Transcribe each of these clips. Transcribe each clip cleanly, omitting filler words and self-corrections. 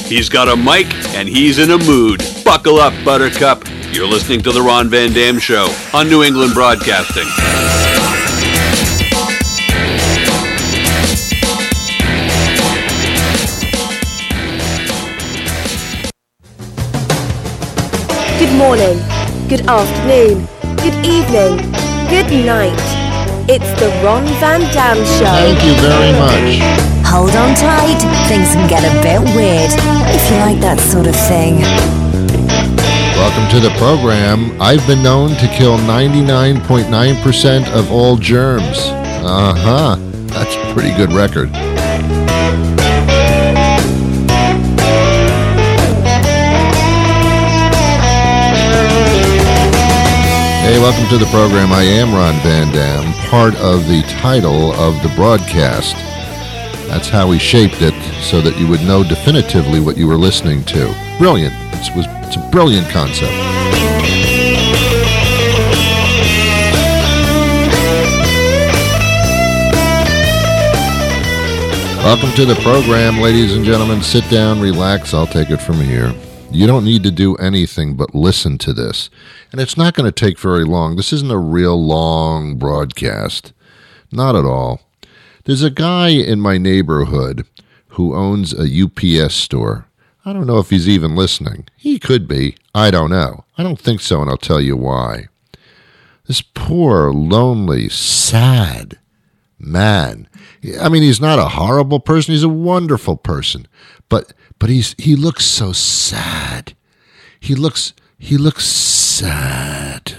He's got a mic, and he's in a mood. Buckle up, Buttercup. You're listening to The Ron Van Dam Show on New England Broadcasting. Good morning, good afternoon, good evening, good night. It's the Ron Van Dam Show. Thank you very much. Hold on tight, things can get a bit weird, if you like that sort of thing. Welcome to the program. I've been known to kill 99.9% of all germs. That's a pretty good record. Hey, welcome to the program. I am Ron Van Dam, part of the title of the broadcast. That's how we shaped it, so that you would know definitively what you were listening to. Brilliant. It's a brilliant concept. Welcome to the program, ladies and gentlemen. Sit down, relax. I'll take it from here. You don't need to do anything but listen to this. And it's not going to take very long. This isn't a real long broadcast. Not at all. There's a guy in my neighborhood who owns a UPS store. I don't know if he's even listening. He could be. I don't know. I don't think so, and I'll tell you why. This poor, lonely, sad man. I mean, he's not a horrible person. He's a wonderful person. But he looks so sad. He looks sad.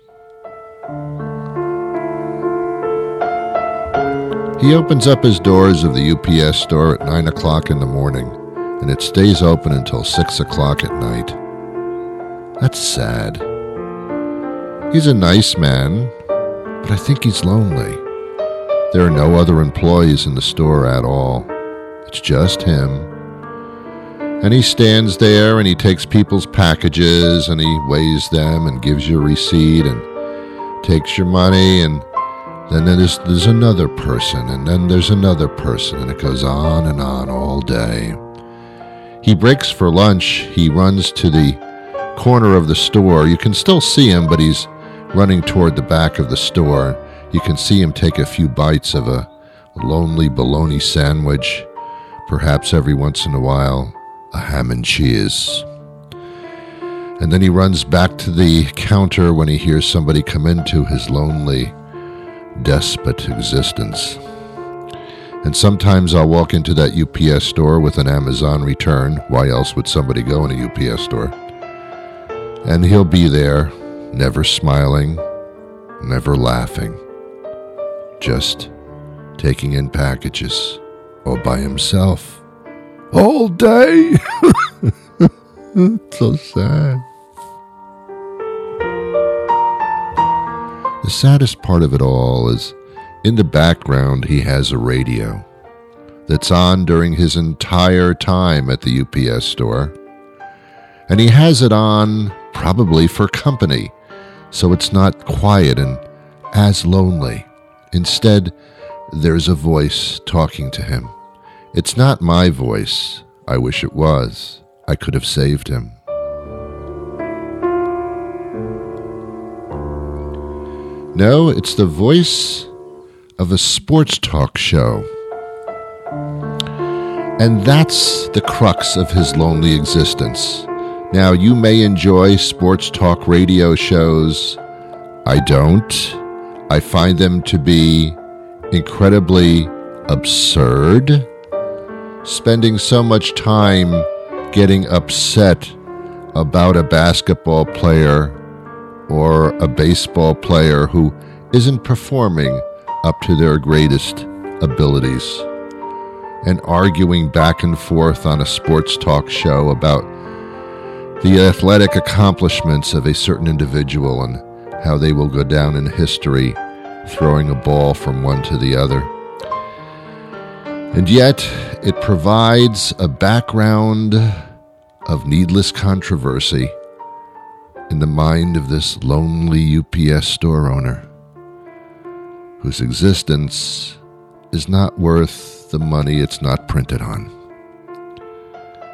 He opens up his doors of the UPS store at 9 o'clock in the morning, and it stays open until 6 o'clock at night. That's sad. He's a nice man, but I think he's lonely. There are no other employees in the store at all. It's just him. And he stands there and he takes people's packages and he weighs them and gives you a receipt and takes your money, and then there's another person, and then there's another person, and it goes on and on all day. He breaks for lunch. He runs to the corner of the store. You can still see him, but he's running toward the back of the store. You can see him take a few bites of a lonely bologna sandwich, perhaps every once in a while a ham and cheese. And then he runs back to the counter when he hears somebody come into his lonely, despot existence. And sometimes I'll walk into that UPS store with an Amazon return. Why else would somebody go in a UPS store? And he'll be there, never smiling, never laughing, just taking in packages all by himself. All day. It's so sad. The saddest part of it all is in the background he has a radio that's on during his entire time at the UPS store. And he has it on probably for company, so it's not quiet and as lonely. Instead, there's a voice talking to him. It's not my voice. I wish it was. I could have saved him. No, it's the voice of a sports talk show. And that's the crux of his lonely existence. Now, you may enjoy sports talk radio shows. I don't. I find them to be incredibly absurd. Spending so much time getting upset about a basketball player or a baseball player who isn't performing up to their greatest abilities, and arguing back and forth on a sports talk show about the athletic accomplishments of a certain individual and how they will go down in history throwing a ball from one to the other. And yet, it provides a background of needless controversy in the mind of this lonely UPS store owner, whose existence is not worth the money it's not printed on.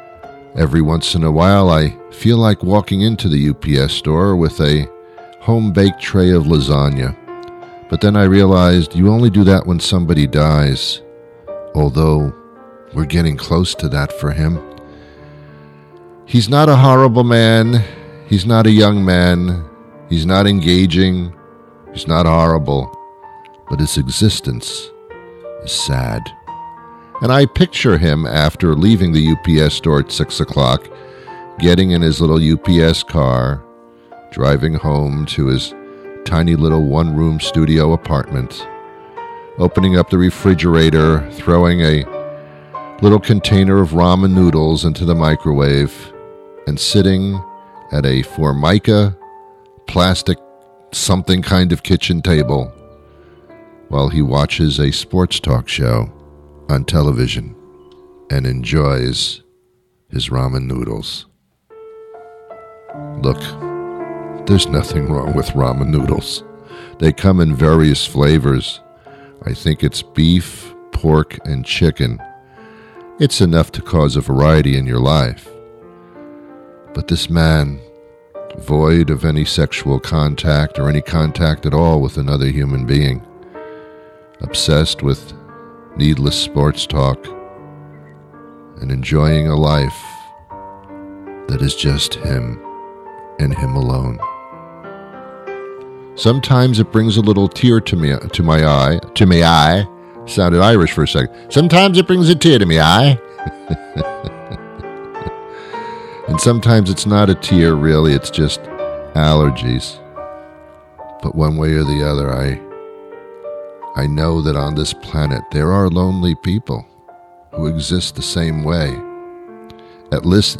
Every once in a while, I feel like walking into the UPS store with a home-baked tray of lasagna. But then I realized you only do that when somebody dies, although we're getting close to that for him. He's not a horrible man. He's not a young man. He's not engaging. He's not horrible. But his existence is sad. And I picture him after leaving the UPS store at 6 o'clock, getting in his little UPS car, driving home to his tiny little one-room studio apartment, opening up the refrigerator, throwing a little container of ramen noodles into the microwave, and sitting at a Formica plastic something kind of kitchen table while he watches a sports talk show on television and enjoys his ramen noodles. Look, there's nothing wrong with ramen noodles. They come in various flavors. I think it's beef, pork, and chicken. It's enough to cause a variety in your life. But this man, void of any sexual contact or any contact at all with another human being, obsessed with needless sports talk, and enjoying a life that is just him and him alone. Sometimes it brings a little tear to my eye. Sounded Irish for a second. Sometimes it brings a tear to my eye. And sometimes it's not a tear, really. It's just allergies. But one way or the other, I know that on this planet there are lonely people who exist the same way. At least,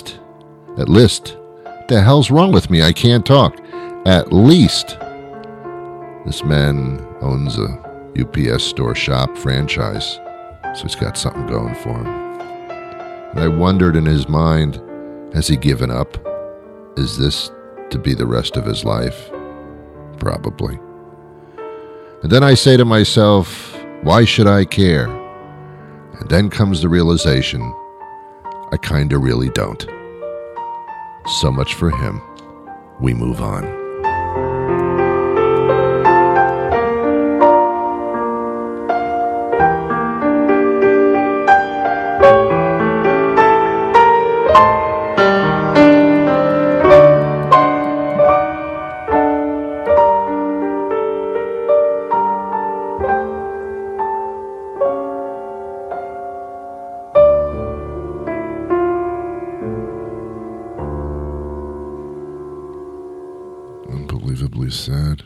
the hell's wrong with me? I can't talk. At least, this man owns a UPS store shop franchise, so he's got something going for him. And I wondered in his mind, has he given up? Is this to be the rest of his life? Probably. And then I say to myself, why should I care? And then comes the realization, I kinda really don't. So much for him. We move on. Unbelievably sad.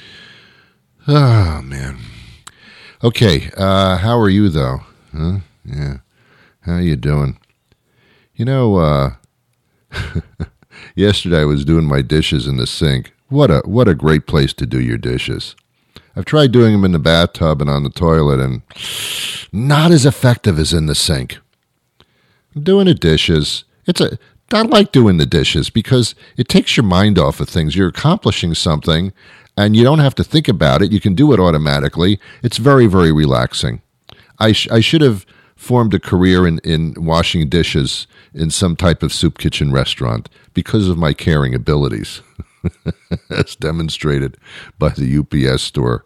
Oh, man. Okay, how are you, though? Huh? Yeah. How you doing? You know, yesterday I was doing my dishes in the sink. What a great place to do your dishes. I've tried doing them in the bathtub and on the toilet, and not as effective as in the sink. I'm doing the dishes. I like doing the dishes because it takes your mind off of things. You're accomplishing something, and you don't have to think about it. You can do it automatically. It's very, very relaxing. I should have formed a career in washing dishes in some type of soup kitchen restaurant because of my caring abilities, as demonstrated by the UPS store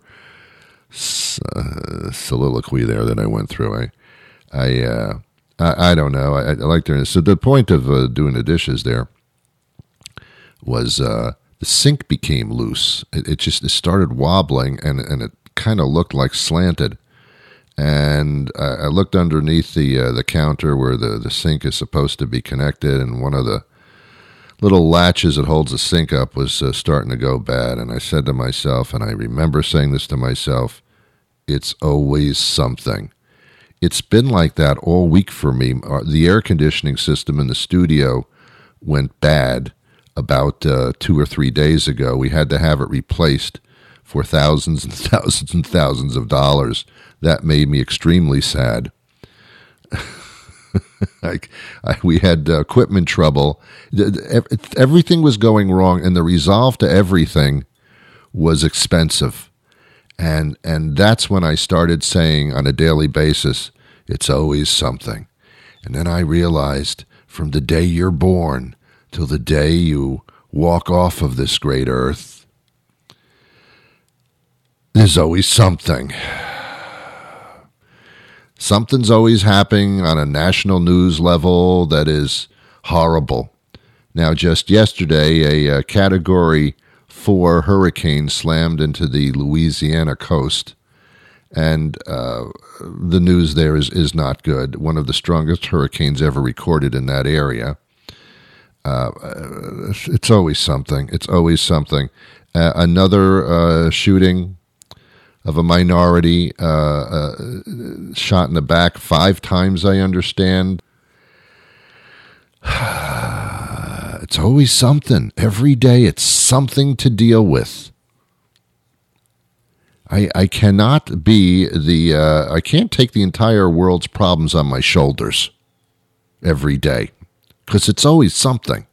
soliloquy there that I went through. I don't know. I like doing it. So the point of doing the dishes there was the sink became loose. It started wobbling, and it kind of looked like slanted. And I looked underneath the counter where the sink is supposed to be connected, and one of the little latches that holds the sink up was starting to go bad. And I said to myself, and I remember saying this to myself, it's always something. It's been like that all week for me. The air conditioning system in the studio went bad about 2 or 3 days ago. We had to have it replaced for thousands and thousands and thousands of dollars. That made me extremely sad. We had equipment trouble. Everything was going wrong, and the resolve to everything was expensive. And that's when I started saying on a daily basis, it's always something. And then I realized from the day you're born till the day you walk off of this great earth, there's always something. Something's always happening on a national news level that is horrible. Now, just yesterday, a Category 4 hurricane slammed into the Louisiana coast, and the news there is not good. One of the strongest hurricanes ever recorded in that area. It's always something. It's always something. Another shooting of a minority, shot in the back 5 times, I understand. It's always something. Every day it's something to deal with. I cannot be I can't take the entire world's problems on my shoulders every day, because it's always something.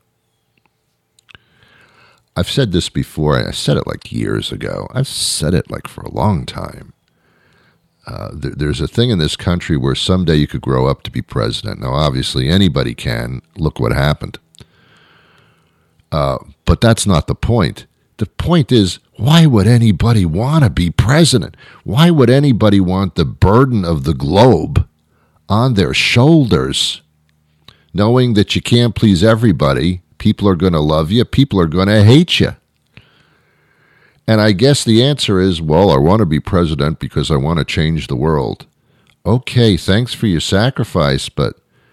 I've said this before. I said it like years ago. I've said it like for a long time. There's a thing in this country where someday you could grow up to be president. Now, obviously, anybody can. Look what happened. But that's not the point. The point is, why would anybody want to be president? Why would anybody want the burden of the globe on their shoulders, knowing that you can't please everybody? People are going to love you. People are going to hate you. And I guess the answer is, well, I want to be president because I want to change the world. Okay, thanks for your sacrifice, but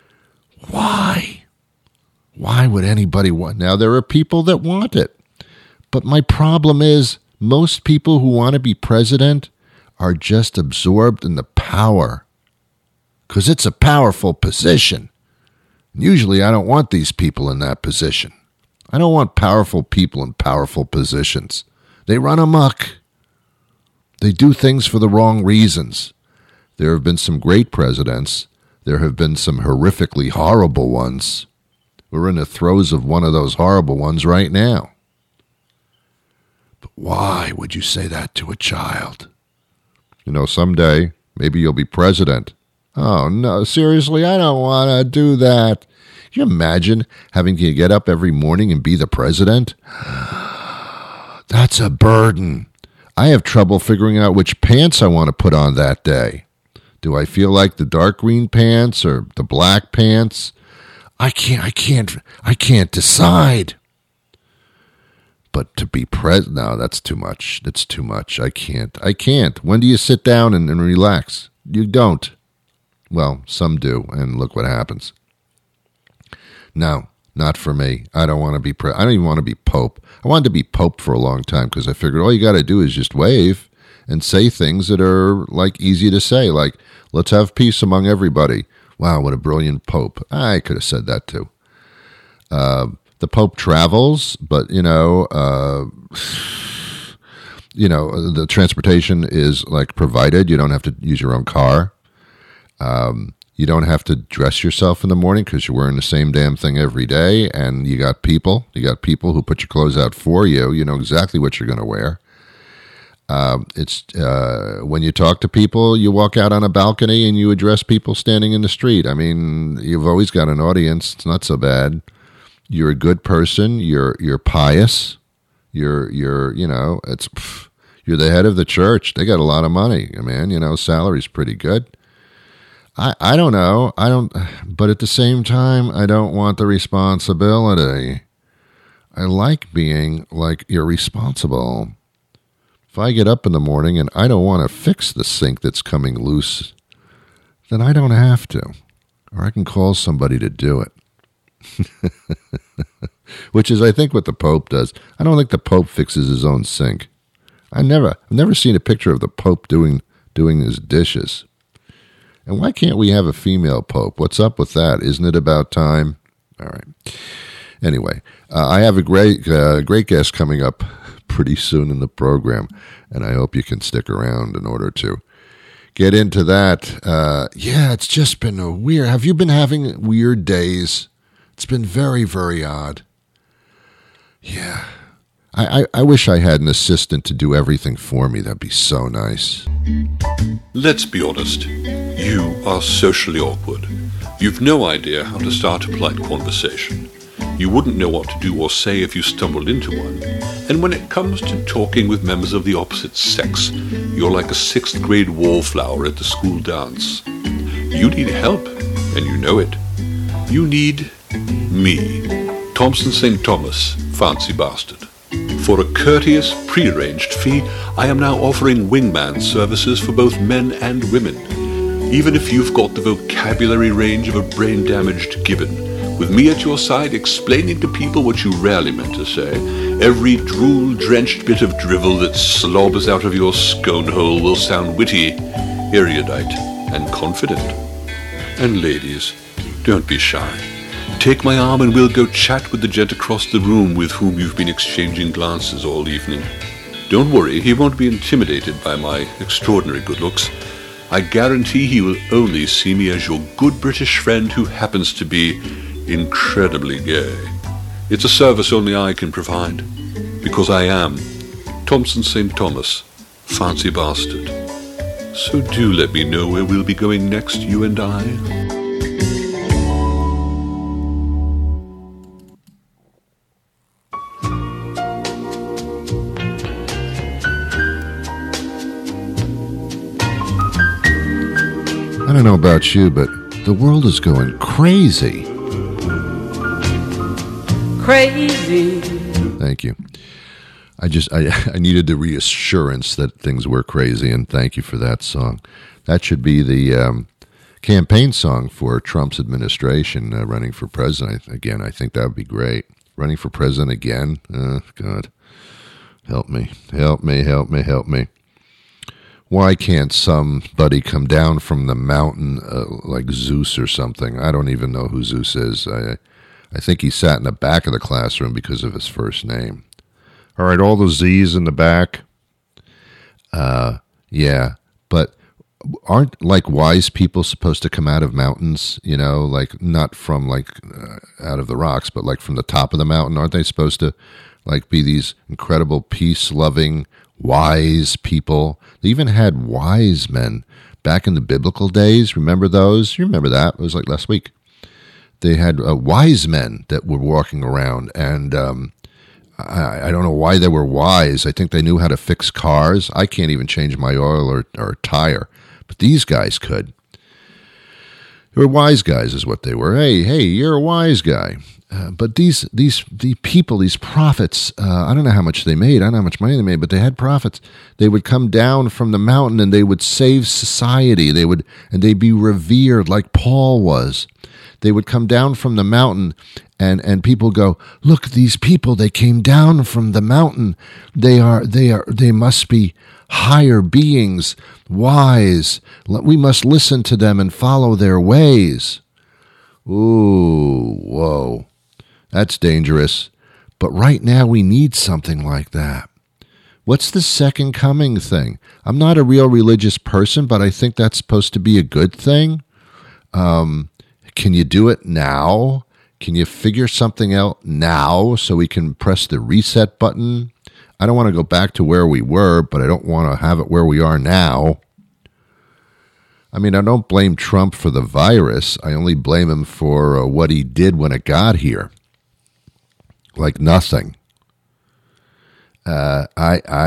why? Why would anybody want? Now, there are people that want it. But my problem is, most people who want to be president are just absorbed in the power. Because it's a powerful position. Usually I don't want these people in that position. I don't want powerful people in powerful positions. They run amok. They do things for the wrong reasons. There have been some great presidents. There have been some horrifically horrible ones. We're in the throes of one of those horrible ones right now. But why would you say that to a child? You know, someday, maybe you'll be president. Oh, no, seriously, I don't want to do that. Can you imagine having to get up every morning and be the president? That's a burden. I have trouble figuring out which pants I want to put on that day. Do I feel like the dark green pants or the black pants? I can't decide. But to be president, no, that's too much. That's too much. I can't. When do you sit down and relax? You don't. Well, some do, and look what happens. No, not for me. I don't want to be I don't even want to be Pope. I wanted to be Pope for a long time because I figured all you got to do is just wave and say things that are like easy to say, like, let's have peace among everybody. Wow, what a brilliant Pope. I could have said that too. The Pope travels, but, the transportation is like provided. You don't have to use your own car. You don't have to dress yourself in the morning because you're wearing the same damn thing every day, and you got people who put your clothes out for you. You know exactly what you're going to wear. When you talk to people, you walk out on a balcony and you address people standing in the street. I mean, you've always got an audience. It's not so bad. You're a good person. You're pious. You're the head of the church. They got a lot of money, man. Salary's pretty good. I don't know. But at the same time, I don't want the responsibility. I like being like irresponsible. If I get up in the morning and I don't want to fix the sink that's coming loose, then I don't have to. Or I can call somebody to do it. Which is, I think, what the Pope does. I don't think the Pope fixes his own sink. I've never seen a picture of the Pope doing his dishes. And why can't we have a female Pope? What's up with that? Isn't it about time? All right. Anyway, I have a great guest coming up pretty soon in the program, and I hope you can stick around in order to get into that. It's just been weird. Have you been having weird days? It's been very, very odd. Yeah. I wish I had an assistant to do everything for me. That'd be so nice. Let's be honest. You are socially awkward. You've no idea how to start a polite conversation. You wouldn't know what to do or say if you stumbled into one. And when it comes to talking with members of the opposite sex, you're like a 6th grade wallflower at the school dance. You need help, and you know it. You need me, Thompson St. Thomas, fancy bastard. For a courteous, pre-arranged fee, I am now offering wingman services for both men and women. Even if you've got the vocabulary range of a brain-damaged gibbon, with me at your side explaining to people what you rarely meant to say, every drool-drenched bit of drivel that slobbers out of your scone hole will sound witty, erudite, and confident. And ladies, don't be shy. Take my arm and we'll go chat with the gent across the room with whom you've been exchanging glances all evening. Don't worry, he won't be intimidated by my extraordinary good looks. I guarantee he will only see me as your good British friend who happens to be incredibly gay. It's a service only I can provide, because I am Thompson St. Thomas, fancy bastard. So do let me know where we'll be going next, you and I. I don't know about you, but the world is going crazy. Crazy. Thank you. I needed the reassurance that things were crazy, and thank you for that song. That should be the campaign song for Trump's administration running for president. Again, I think that would be great. Running for president again? Oh, God. Help me. Help me, help me, help me. Why can't somebody come down from the mountain like Zeus or something? I don't even know who Zeus is. I think he sat in the back of the classroom because of his first name. All right, all the Z's in the back. Yeah, but aren't like wise people supposed to come out of mountains? You know, like not from like out of the rocks, but like from the top of the mountain. Aren't they supposed to like be these incredible peace-loving, wise people? They even had wise men back in the biblical days. Remember those? You remember that? It was like last week. They had wise men that were walking around, and I don't know why they were wise. I think they knew how to fix cars. I can't even change my oil or tire, but these guys could. They were wise guys is what they were. Hey, you're a wise guy. But these people, these prophets, I don't know how much they made. I don't know how much money they made, but they had prophets. They would come down from the mountain and they would save society. They'd be revered like Paul was. They would come down from the mountain and people go, look, these people, they came down from the mountain. They must be higher beings, wise. We must listen to them and follow their ways. Ooh, whoa. That's dangerous. But right now we need something like that. What's the second coming thing? I'm not a real religious person, but I think that's supposed to be a good thing. Can you do it now? Can you figure something out now so we can press the reset button? I don't want to go back to where we were, but I don't want to have it where we are now. I mean, I don't blame Trump for the virus. I only blame him for what he did when it got here. Like nothing. It's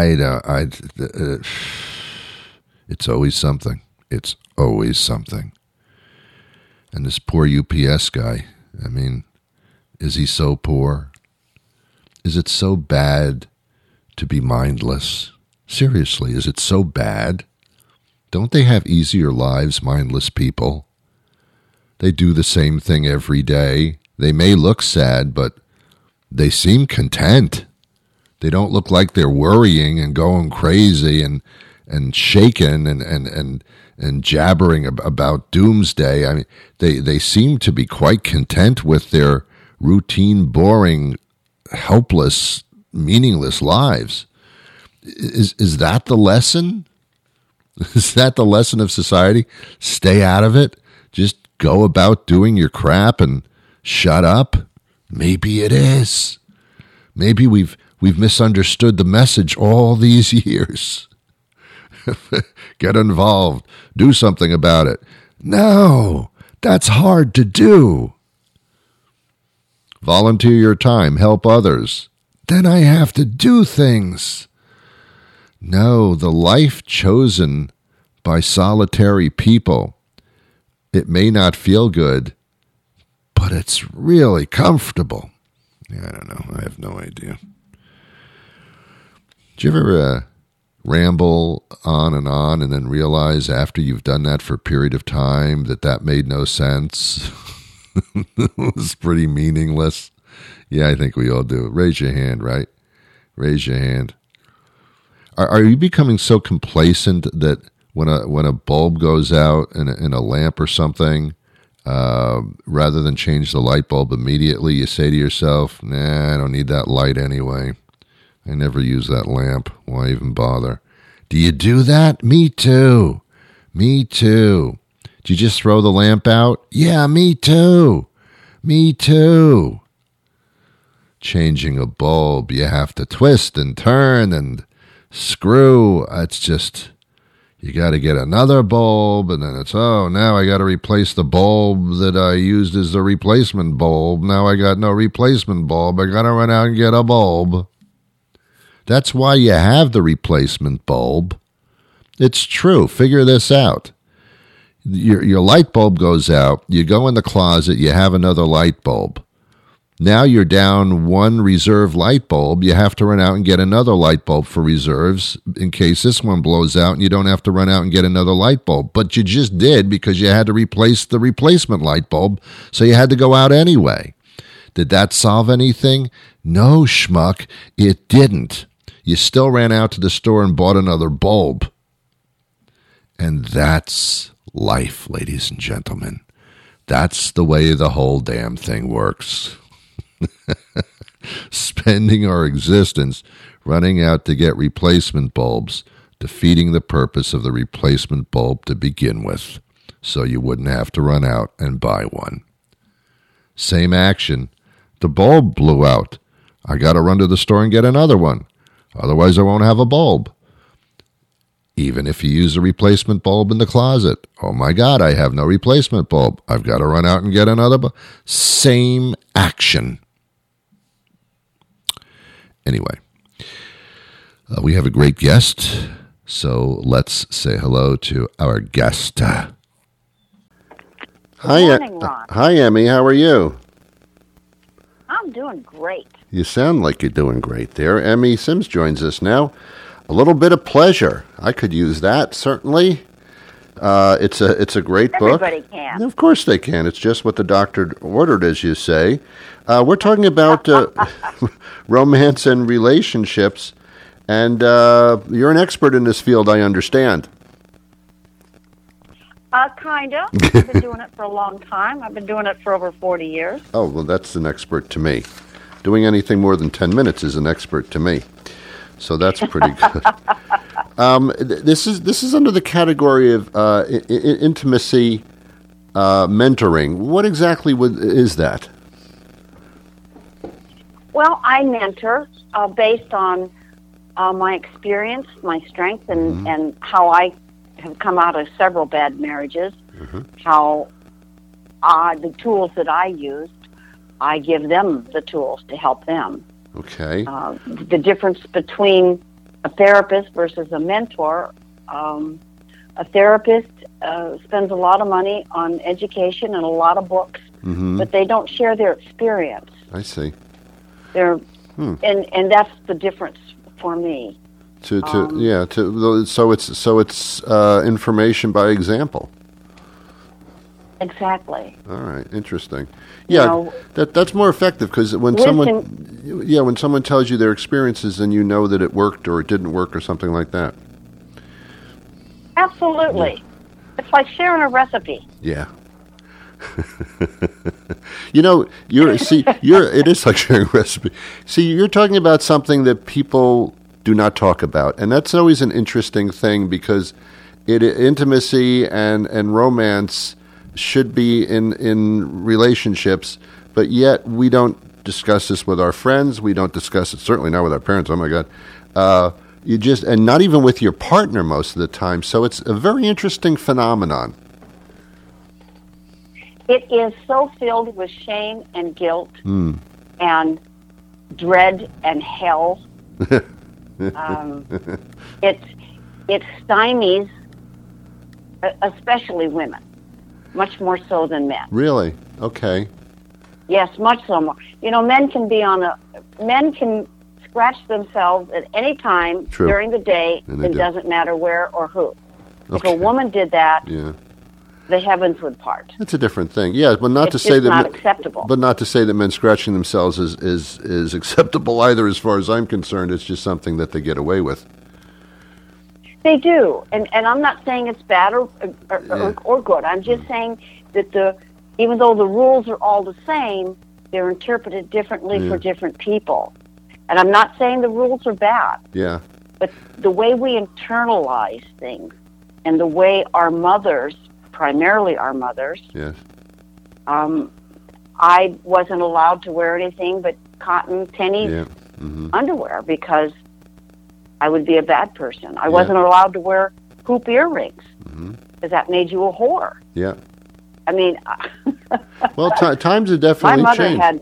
always something. It's always something. And this poor UPS guy, I mean, is he so poor? Is it so bad to be mindless? Seriously, is it so bad? Don't they have easier lives, mindless people? They do the same thing every day. They may look sad, but they seem content. They don't look like they're worrying and going crazy and shaking and jabbering about doomsday. I mean, they seem to be quite content with their routine, boring, helpless, meaningless lives. Is that the lesson? Is that the lesson of society? Stay out of it. Just go about doing your crap and shut up. Maybe it is. Maybe we've misunderstood the message all these years. Get involved. Do something about it. No, That's hard to do. Volunteer your time, help others. Then I have to do things. No, the life chosen by solitary people, it may not feel good, but it's really comfortable. I don't know. I have no idea. Do you ever ramble on and then realize after you've done that for a period of time that made no sense? It was pretty meaningless. Yeah, I think we all do. Raise your hand, right? Raise your hand. Are you becoming so complacent that when a bulb goes out in a lamp or something, rather than change the light bulb immediately, you say to yourself, nah, I don't need that light anyway. I never use that lamp. Why even bother? Do you do that? Me too. Me too. Did you just throw the lamp out? Yeah, me too. Me too. Changing a bulb, you have to twist and turn and screw. It's just, you got to get another bulb, and then it's, now I got to replace the bulb that I used as the replacement bulb. Now I got no replacement bulb. I got to run out and get a bulb. That's why you have the replacement bulb. It's true. Figure this out. Your light bulb goes out. You go in the closet. You have another light bulb. Now you're down one reserve light bulb. You have to run out and get another light bulb for reserves in case this one blows out and you don't have to run out and get another light bulb. But you just did because you had to replace the replacement light bulb, so you had to go out anyway. Did that solve anything? No, schmuck, it didn't. You still ran out to the store and bought another bulb. And that's life, ladies and gentlemen. That's the way the whole damn thing works. Spending our existence running out to get replacement bulbs, defeating the purpose of the replacement bulb to begin with, so you wouldn't have to run out and buy one. Same action. The bulb blew out. I got to run to the store and get another one. Otherwise, I won't have a bulb. Even if you use a replacement bulb in the closet. Oh my God, I have no replacement bulb. I've got to run out and get another bulb. Same action. Anyway, we have a great guest, so let's say hello to our guest. Good morning, Ron. Hi, Emmy. How are you? I'm doing great. You sound like you're doing great there. Emmy Sims joins us now. A little bit of pleasure. I could use that, certainly. It's a great book. Everybody can. Of course they can. It's just what the doctor ordered, as you say. We're talking about romance and relationships, and you're an expert in this field, I understand. Kind of. I've been doing it for a long time. I've been doing it for over 40 years. Oh, well, that's an expert to me. Doing anything more than 10 minutes is an expert to me. So that's pretty good. This is under the category of intimacy mentoring. What exactly is that? Well, I mentor based on my experience, my strength, and how I have come out of several bad marriages, how the tools that I used, I give them the tools to help them. Okay. The difference between a therapist versus a mentor, a therapist spends a lot of money on education and a lot of books, but they don't share their experience. I see. And that's the difference for me. So it's information by example. Exactly. All right, interesting. Yeah, that's more effective because when someone tells you their experiences, then you know that it worked or it didn't work or something like that. Absolutely, it's like sharing a recipe. Yeah. It is like sharing a recipe. See, you're talking about something that people do not talk about, and that's always an interesting thing because intimacy and romance should be in relationships, but yet we don't discuss this with our friends. We don't discuss it, certainly not with our parents. Oh my God. And not even with your partner most of the time. So it's a very interesting phenomenon. It is so filled with shame and guilt and dread and hell. It stymies, especially women, much more so than men. Really? Okay. Yes, much so more. You know, men can scratch themselves at any time during the day. It doesn't matter where or who. Okay. If a woman did that, Yeah. the heavens would part. That's a different thing. Yeah, but not to It's say just that not acceptable. But not to say that men scratching themselves is acceptable either, as far as I'm concerned. It's just something that they get away with. They do, and I'm not saying it's bad or good. I'm just saying that even though the rules are all the same, they're interpreted differently for different people. And I'm not saying the rules are bad. Yeah. But the way we internalize things and the way our mothers, primarily our mothers, Yes. I wasn't allowed to wear anything but cotton tennies Yeah. Mm-hmm. underwear because I would be a bad person. I wasn't allowed to wear hoop earrings because that made you a whore. Yeah. I mean, Well, times have my definitely mother changed. had,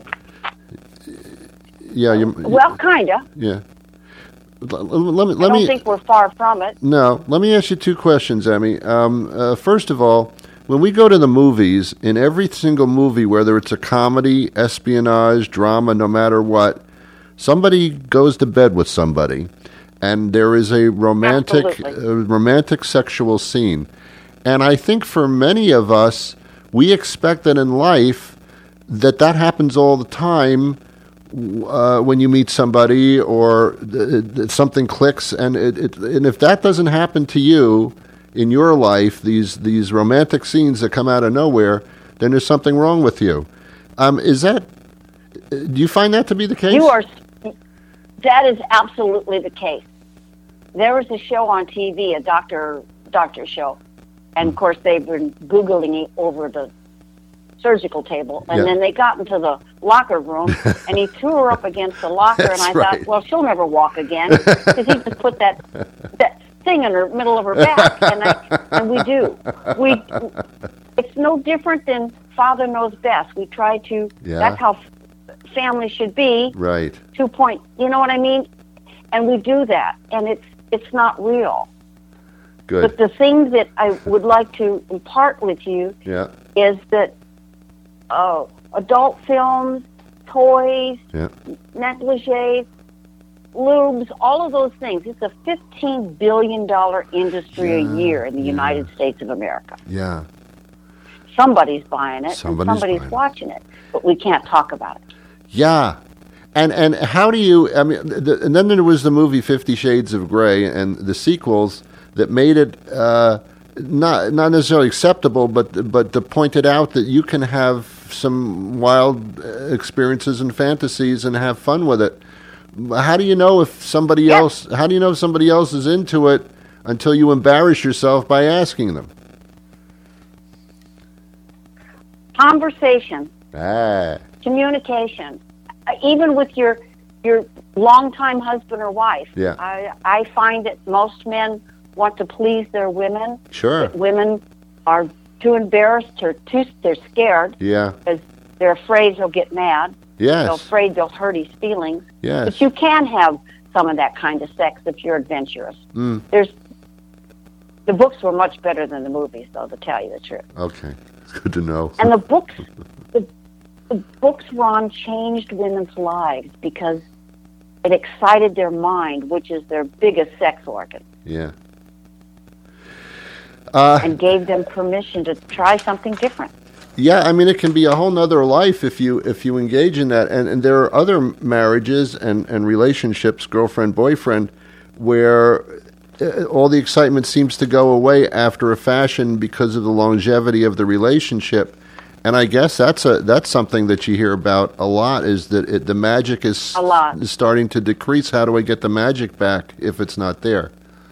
Yeah. well, kind of. Yeah. Let I don't me. think we're far from it. No, let me ask you two questions, Emmy. First of all, when we go to the movies, in every single movie, whether it's a comedy, espionage, drama, no matter what, somebody goes to bed with somebody, and there is a romantic sexual scene. And I think for many of us, we expect that in life that happens all the time. When you meet somebody or something clicks, and if that doesn't happen to you in your life, these romantic scenes that come out of nowhere, then there's something wrong with you. Do you find that to be the case? That is absolutely the case. There was a show on TV, a doctor show, and of course they've been Googling it over the surgical table, and then they got into the locker room, and he threw her up against the locker, and I thought, well, she'll never walk again, because he just put that thing in the middle of her back, and we do. It's no different than Father Knows Best. We try to, that's how family should be. Right. 2 point, you know what I mean? And we do that, and it's not real. Good. But the thing that I would like to impart with you is that adult films, toys, negligees, lubes, all of those things. It's a $15 billion industry a year in the United States of America. Yeah. Somebody's buying it, and somebody's buying watching it, but we can't talk about it. Yeah. And how do you, I mean, and then there was the movie 50 Shades of Grey and the sequels that made it not necessarily acceptable, but to point it out that you can have some wild experiences and fantasies and have fun with it. How do you know if somebody else? How do you know if somebody else is into it until you embarrass yourself by asking them? Conversation, communication, even with your longtime husband or wife. Yeah. I find that most men want to please their women. Sure. But women are too embarrassed or they're scared. Yeah. Because they're afraid he'll get mad. Yes. They're afraid they'll hurt his feelings. Yes. But you can have some of that kind of sex if you're adventurous. The books were much better than the movies, though, to tell you the truth. Okay. It's good to know. And the books, Ron, changed women's lives because it excited their mind, which is their biggest sex organ. Yeah. And gave them permission to try something different. Yeah, I mean, it can be a whole nother life if you engage in that. And there are other marriages and relationships, girlfriend, boyfriend, where all the excitement seems to go away after a fashion because of the longevity of the relationship. And I guess that's something that you hear about a lot, is that the magic is starting to decrease. How do I get the magic back if it's not there?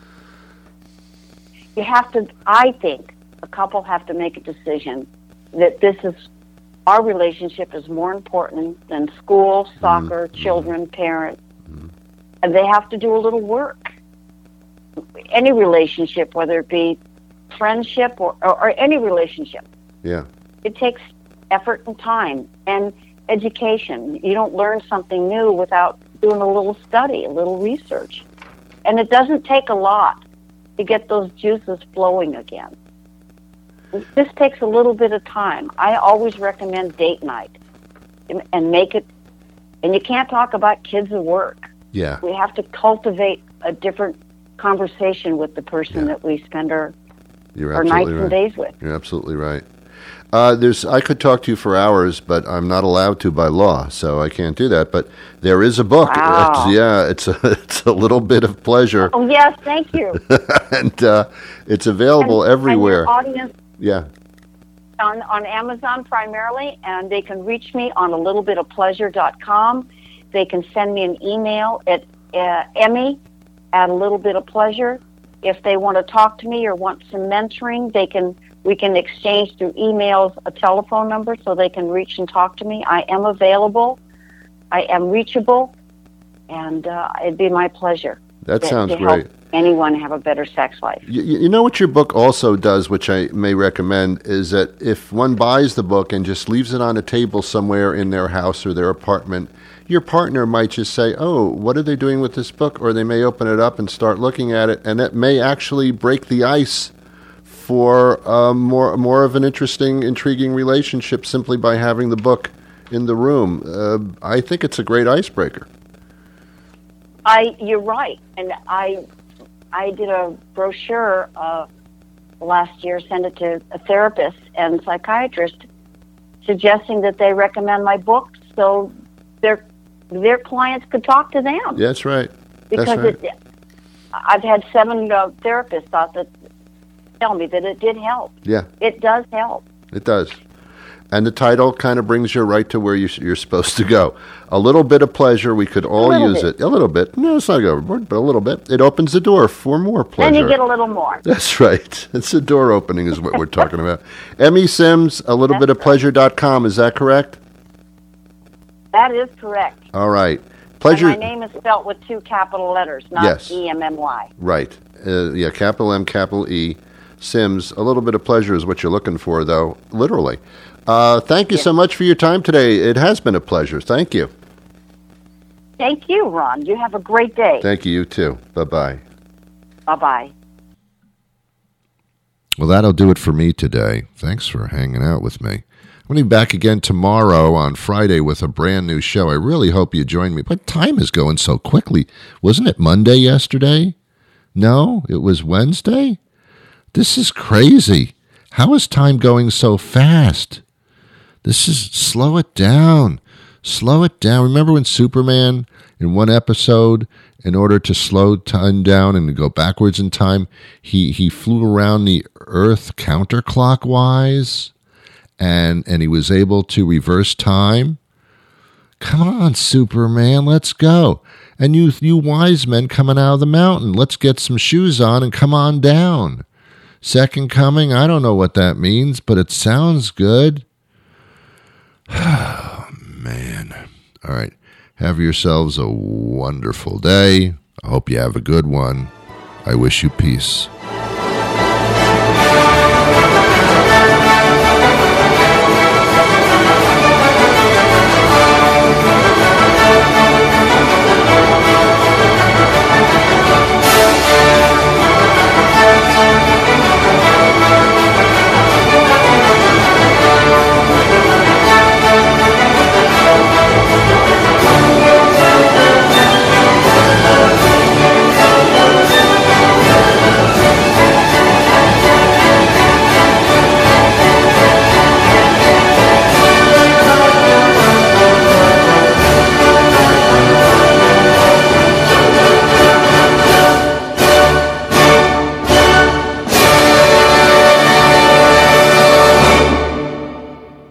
You have to, I think, a couple have to make a decision that our relationship is more important than school, soccer, children, parents. And they have to do a little work. Any relationship, whether it be friendship or any relationship. Yeah. It takes effort and time and education. You don't learn something new without doing a little study, a little research. And it doesn't take a lot to get those juices flowing again. This takes a little bit of time. I always recommend date night and make it, and you can't talk about kids and work. Yeah. We have to cultivate a different conversation with the person that we spend our nights and days with. You're absolutely right. I could talk to you for hours, but I'm not allowed to by law, so I can't do that. But there is a book. Wow. It's a little bit of pleasure. Oh yes, thank you. And it's available everywhere. And your audience, yeah. On Amazon primarily, and they can reach me on alittlebitofpleasure.com. They can send me an email at Emmy@alittlebitofpleasure. If they want to talk to me or want some mentoring, we can exchange through emails a telephone number so they can reach and talk to me. I am available. I am reachable, and it'd be my pleasure. That sounds to great. Help anyone have a better sex life. You know what your book also does, which I may recommend, is that if one buys the book and just leaves it on a table somewhere in their house or their apartment, your partner might just say, "Oh, what are they doing with this book?" Or they may open it up and start looking at it, and that may actually break the ice for more of an intriguing relationship simply by having the book in the room. I think it's a great icebreaker. You're right, and I did a brochure last year, sent it to a therapist and psychiatrist, suggesting that they recommend my book so their clients could talk to them. Yeah, that's right. Because that's right. I've had 7 therapists tell me that it did help. Yeah. It does help. It does. And the title kind of brings you right to where you're supposed to go. A little bit of pleasure, we could all use it. A little bit. No, it's not overboard, but a little bit. It opens the door for more pleasure. Then you get a little more. That's right. It's a door opening is what we're talking about. Emmy Sims, alittlebitofpleasure.com. Is that correct? That is correct. All right. Pleasure. And my name is spelled with 2 capital letters, not E-M-M-Y. Right. Capital M, capital E. Sims. A little bit of pleasure is what you're looking for, though, literally. Thank you so much for your time today. It has been a pleasure. Thank you. Thank you, Ron. You have a great day. Thank you. You too. Bye-bye. Bye-bye. Well, that'll do it for me today. Thanks for hanging out with me. I'm going to be back again tomorrow on Friday with a brand new show. I really hope you join me. But time is going so quickly. Wasn't it Monday yesterday? No, it was Wednesday? This is crazy. How is time going so fast? Slow it down. Slow it down. Remember when Superman, in one episode, in order to slow time down and to go backwards in time, he flew around the Earth counterclockwise, and he was able to reverse time? Come on, Superman, let's go. And you wise men coming out of the mountain, let's get some shoes on and come on down. Second coming, I don't know what that means, but it sounds good. Oh, man. All right. Have yourselves a wonderful day. I hope you have a good one. I wish you peace.